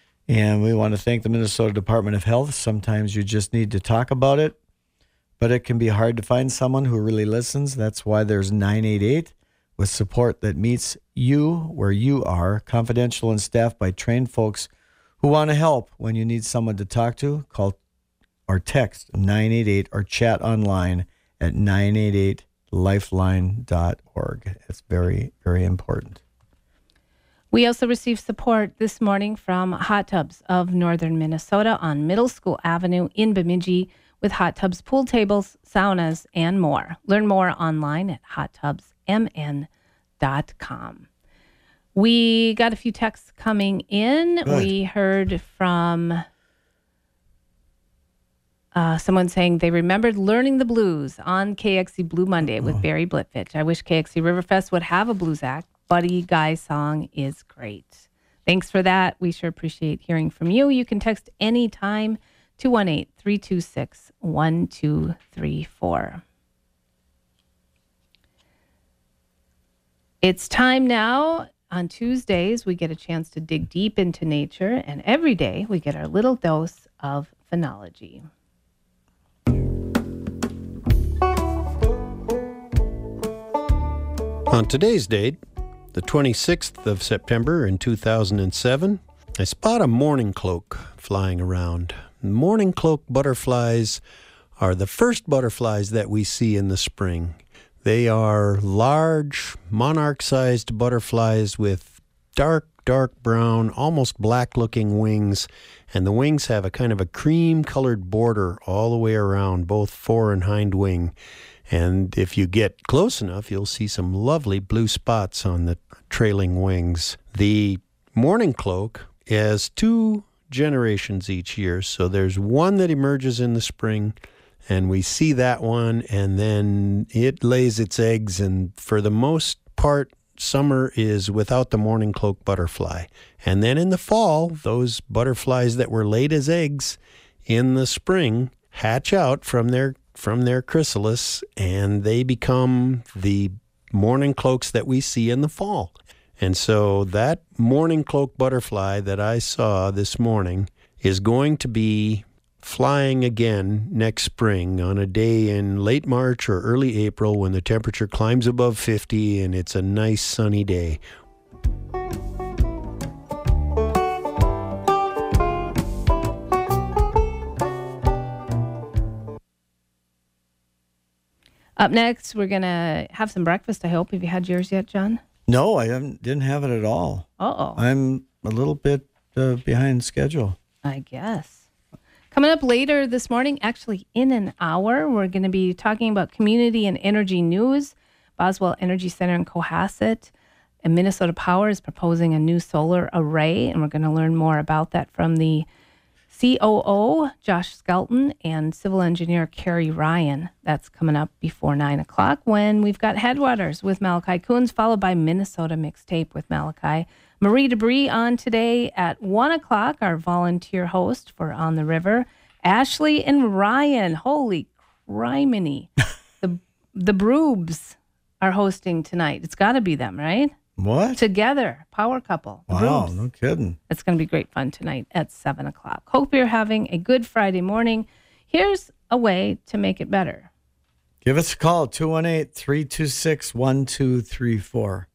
And we want to thank the Minnesota Department of Health. Sometimes you just need to talk about it, but it can be hard to find someone who really listens. That's why there's nine eight eight with support that meets you where you are, confidential and staffed by trained folks who want to help. When you need someone to talk to, call or text nine eight eight or chat online at nine eight eight lifeline dot org. It's very, very important. We also received support this morning from Hot Tubs of Northern Minnesota on Middle School Avenue in Bemidji with hot tubs, pool tables, saunas, and more. Learn more online at hot tubs m n dot com. We got a few texts coming in. Good. We heard from uh, someone saying they remembered learning the blues on K X E Blue Monday with Barry Blitfitch. I wish K X E Riverfest would have a blues act. Buddy Guy song is great. Thanks for that. We sure appreciate hearing from you. You can text anytime, two one eight, three two six, one two three four. It's time now. On Tuesdays, we get a chance to dig deep into nature, and every day we get our little dose of phenology. On today's date, the twenty-sixth of September in two thousand seven, I spot a mourning cloak flying around. Mourning cloak butterflies are the first butterflies that we see in the spring. They are large, monarch-sized butterflies with dark, dark brown, almost black-looking wings, and the wings have a kind of a cream-colored border all the way around, both fore and hind wing. And if you get close enough, you'll see some lovely blue spots on the trailing wings. The mourning cloak has two generations each year. So there's one that emerges in the spring, and we see that one, and then it lays its eggs. And for the most part, summer is without the mourning cloak butterfly. And then in the fall, those butterflies that were laid as eggs in the spring hatch out from their from their chrysalis, and they become the mourning cloaks that we see in the fall. And so that mourning cloak butterfly that I saw this morning is going to be flying again next spring on a day in late March or early April when the temperature climbs above fifty and it's a nice sunny day. Up next, we're going to have some breakfast, I hope. Have you had yours yet, John? No, I haven't, didn't have it at all. Uh-oh. I'm a little bit uh, behind schedule. I guess. Coming up later this morning, actually in an hour, we're going to be talking about community and energy news. Boswell Energy Center in Cohasset and Minnesota Power is proposing a new solar array, and we're going to learn more about that from the C O O, Josh Skelton, and civil engineer Carrie Ryan. That's coming up before nine o'clock when we've got Headwaters with Malachi Coons, followed by Minnesota Mixtape with Malachi. Marie Debris on today at one o'clock, our volunteer host for On the River. Ashley and Ryan, holy criminy. the the Broobs are hosting tonight. It's got to be them, right? What? Together, power couple. The Wow, Broobs. no kidding. It's going to be great fun tonight at seven o'clock. Hope you're having a good Friday morning. Here's a way to make it better. Give us a call, two one eight, three two six, one two three four.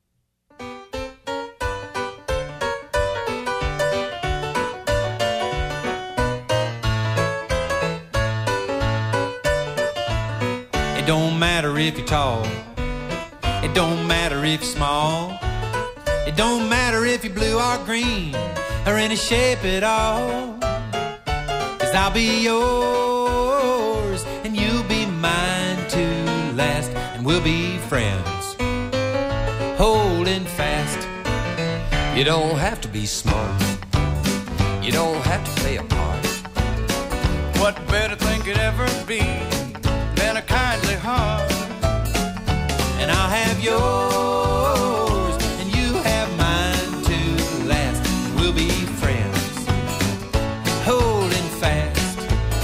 It don't matter if you're tall. It don't matter if you're small. It don't matter if you're blue or green or any shape at all. 'Cause I'll be yours and you'll be mine to last, and we'll be friends holding fast. You don't have to be smart. You don't have to play a part. What better thing could ever be than a kindly heart? And I'll have yours and you have mine to last. We'll be friends holding fast.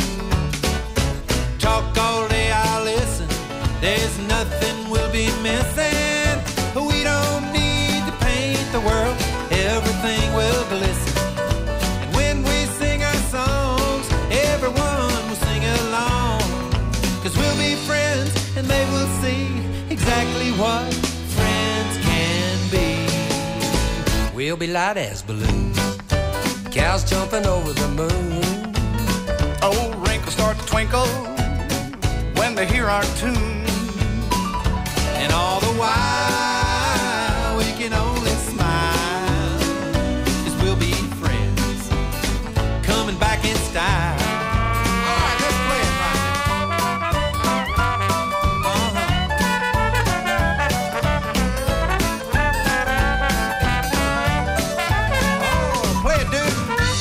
Talk all day, I'll listen. There's nothing we'll be missing. We don't need to paint the world. Everything will glisten. And when we sing our songs, everyone will sing along. 'Cause we'll be friends and they will see exactly what friends can be. We'll be light as balloons. Cows jumping over the moon. Old wrinkles start to twinkle when they hear our tune. And all the while we can only smile, 'cause we'll be friends coming back in style. All right, let's play it right now. Oh, play it, dude.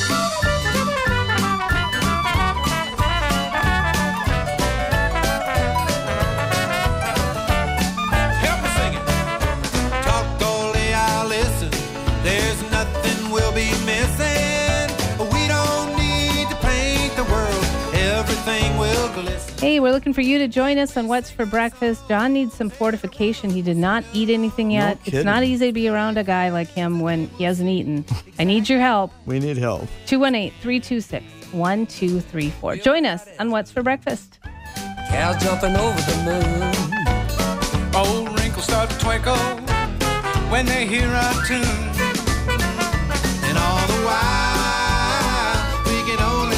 Help me sing it. Talk all day, I'll listen. There's nothing we'll be missing. We don't need to paint the world. Everything will glisten. Hey, we're looking for you to join us on What's for Breakfast. John needs some fortification. He did not eat anything yet. It's kidding. not easy to be around a guy like him when he hasn't eaten. I need your help. We need help. two one eight, three two six, one two three four. Join us on What's for Breakfast. Cows jumping over the moon. Old wrinkles start to twinkle when they hear our tune. And all the while we can only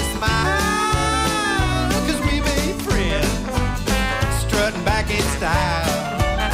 smile, 'cause we be friends strutting back in style.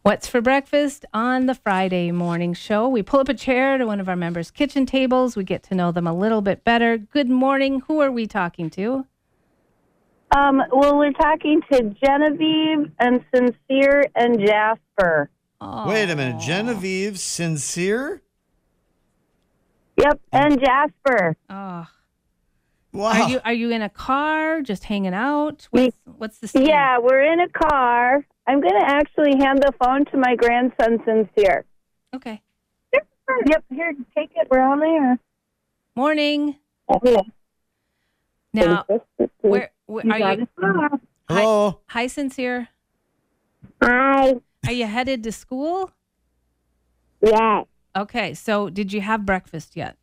What's for breakfast on the Friday morning show? We pull up a chair to one of our members' kitchen tables. We get to know them a little bit better. Good morning. Who are we talking to? Um, well, we're talking to Genevieve and Sincere and Jasper. Oh. Wait a minute. Genevieve, Sincere? Yep, and Jasper. Oh. Wow. Are you are you in a car, just hanging out? What's, what's the scene? Yeah, we're in a car. I'm going to actually hand the phone to my grandson, Sincere. Okay. Yep, here, take it around there. Morning. Okay. Now, where, where You are got you? it. Hello. Hi, hi, Sincere. Hi. Are you headed to school? Yes. Okay, so did you have breakfast yet?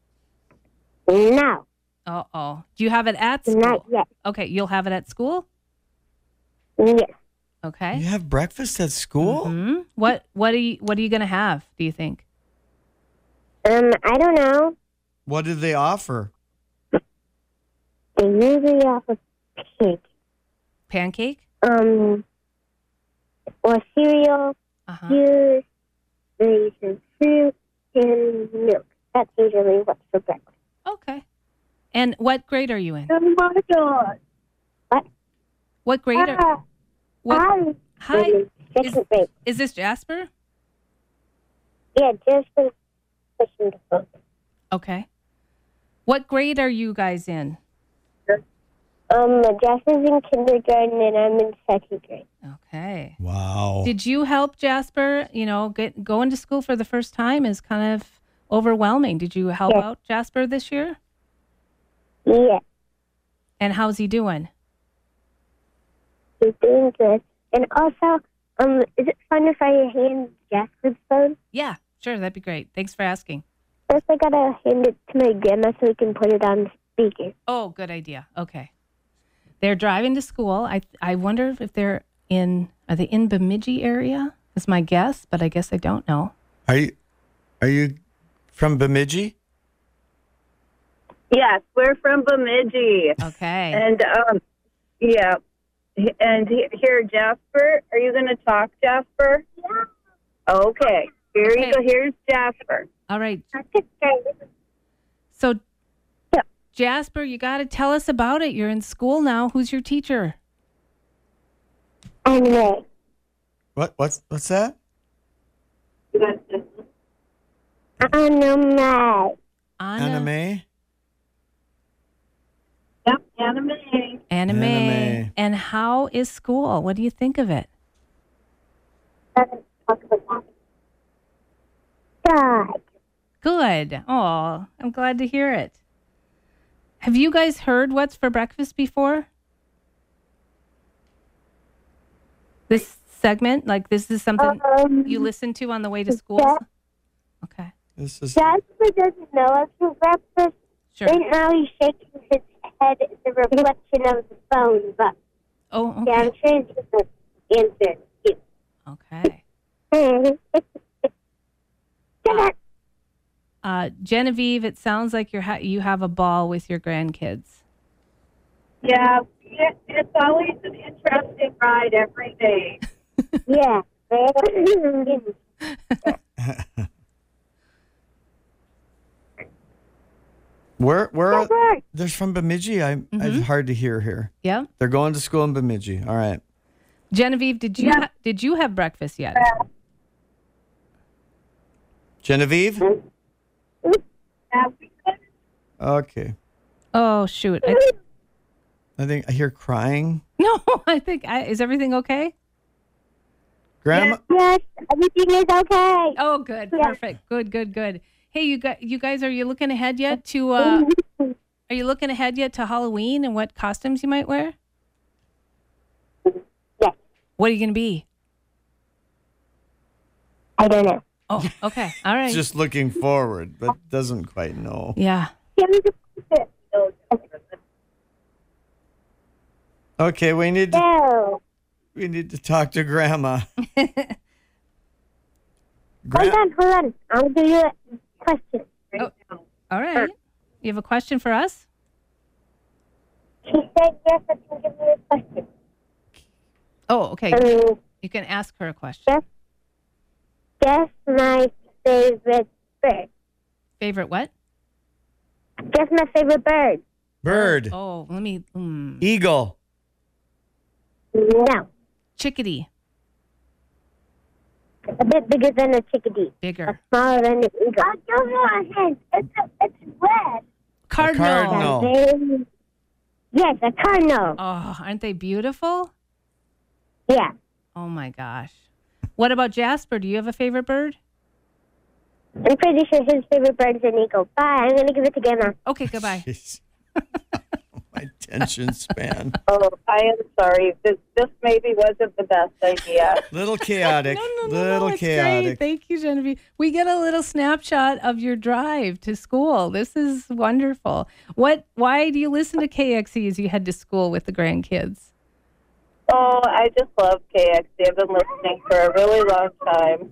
No. Uh-oh. Do you have it at school? Not yet. Okay, you'll have it at school? Yes. Okay. You have breakfast at school? Hmm. What what are you what are you going to have, do you think? Um, I don't know. What did they offer? They usually offer cake. Pancake? Um, or cereal, Uh-huh. juice, maybe some fruit, and milk. That's usually what's for breakfast. Okay. And what grade are you in? Oh my God. What? What grade are Ah, what, hi. Hi. Second Is, grade. is this Jasper? Yeah, just for pushing the phone. Okay. What grade are you guys in? Um, Jasper's in kindergarten and I'm in second grade. Okay. Wow. Did you help Jasper? You know, get going to school for the first time is kind of overwhelming. Did you help Yes. out Jasper this year? Yeah, And how's he doing? he's doing good. And also, um, is it fun if I hand Jasper's phone? Yeah, sure. That'd be great. Thanks for asking. First, I gotta hand it to my grandma so we can put it on speaker. Oh, good idea. Okay. They're driving to school. I I wonder if they're in, are they in Bemidji area? Is my guess, but I guess I don't know. Are you are you from Bemidji? Yes, we're from Bemidji. Okay. And, um, yeah. And he- here, Jasper, are you going to talk, Jasper? Yeah. Okay. Here Okay. you go. Here's Jasper. All right. So, Jasper, you got to tell us about it. You're in school now. Who's your teacher? Anime. What what's what's that? Anime. Anna. Anime? Yep, anime. Anime. Anime. And how is school? What do you think of it? God. Good. Oh, I'm glad to hear it. Have you guys heard What's for Breakfast before? This segment? Like, this is something Um, you listen to on the way to school? Yeah. Okay. This is Jasper doesn't know us for breakfast. Sure. Right now he's shaking his head at the reflection of the phone, but Oh, okay. yeah, I'm sure he's going to answer you. Okay. Uh, uh, Genevieve, it sounds like you're ha- you have a ball with your grandkids. Yeah, it, it's always an interesting ride every day. Yeah. Where where are, they're from Bemidji? I Mhm. it's hard to hear here. Yeah. They're going to school in Bemidji. All right. Genevieve, did you Yeah. ha- did you have breakfast yet? Genevieve? Okay. Oh shoot! I, I think I hear crying. no, I think I, is everything okay? Grandma Yes, everything is okay. Oh, good, Yeah. perfect, good, good, good. Hey, you guys, you guys, are you looking ahead yet to? Uh, are you looking ahead yet to Halloween and what costumes you might wear? Yes. What are you going to be? I don't know. Oh, okay, all right. just looking forward, but doesn't quite know. Yeah. Okay, we need to No. we need to talk to Grandma. Hold Gra- on, hold on. I'll do you a question. Oh, all right. You have a question for us? She said yes, I can give you a question. Oh, okay. Um, You can ask her a question. Yes. Guess my favorite bird. Favorite what? Guess my favorite bird. Bird. Oh, let me. Mm. Eagle. No. Chickadee. A bit bigger than a chickadee. Bigger. Smaller than an eagle. I don't know a hint. It's, a, it's red. Cardinal. A cardinal. Yes, a cardinal. Oh, aren't they beautiful? Yeah. Oh, my gosh. What about Jasper? Do you have a favorite bird? I'm pretty sure his favorite bird is an eagle. Bye. I'm going to give it to Grandma. Okay, goodbye. My attention span. Oh, I am sorry. This this maybe wasn't the best idea. Little chaotic. No, no, no, little no, it's chaotic. great. Thank you, Genevieve. We get a little snapshot of your drive to school. This is wonderful. What? Why do you listen to K X E as you head to school with the grandkids? Oh, I just love K X C. I've been listening for a really long time.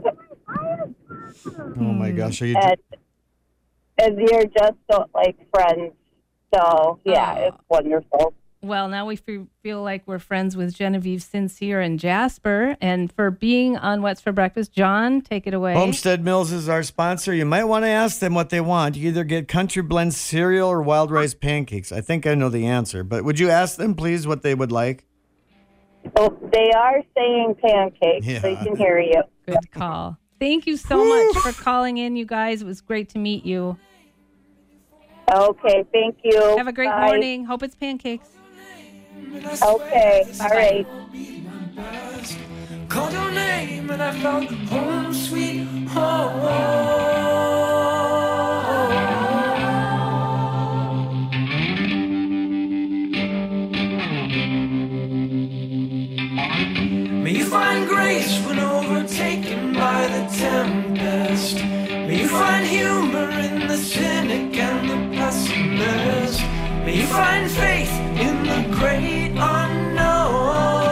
Oh my gosh, are you? and, and you're just so, like friends. So yeah, Oh. it's wonderful. Well, now we fe- feel like we're friends with Genevieve, Sincere, and Jasper. And for being on What's for Breakfast, John, take it away. Homestead Mills is our sponsor. You might want to ask them what they want. You either get Country Blend cereal or wild rice pancakes. I think I know the answer, but would you ask them, please, what they would like? Oh, they are saying pancakes. Yeah. They can hear you. Good call. Thank you so much for calling in, you guys. It was great to meet you. Okay, thank you. Have a great Bye. morning. Hope it's pancakes. Okay, all right. Called your name and I felt home sweet home. May you find grace when overtaken by the tempest. May you find humor in the cynic and the pessimist. May you find faith in the great unknown.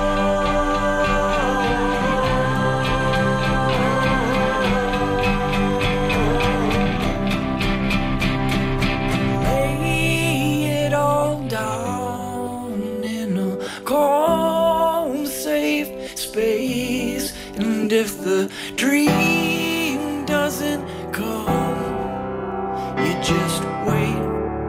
Lay it all down in a calm, safe space. And if the dream doesn't come, you just wait.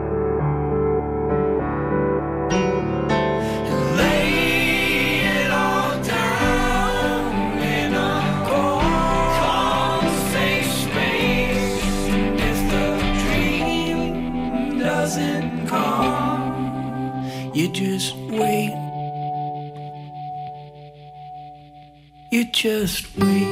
You just wait. You just wait.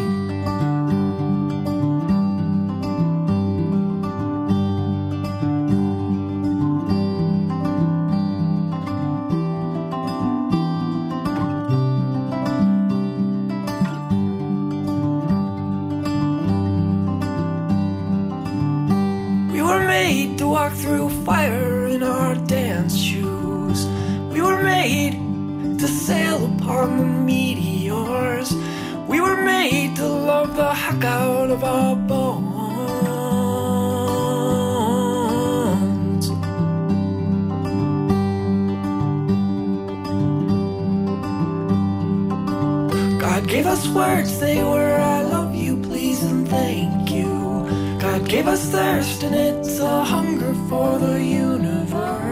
We were made to walk through fire in our dance shoes. We were made to sail upon the meteors. We were made to love the heck out of our bones. God gave us words, they were I love you, please and thank you. God gave us thirst and it's a hunger for the universe.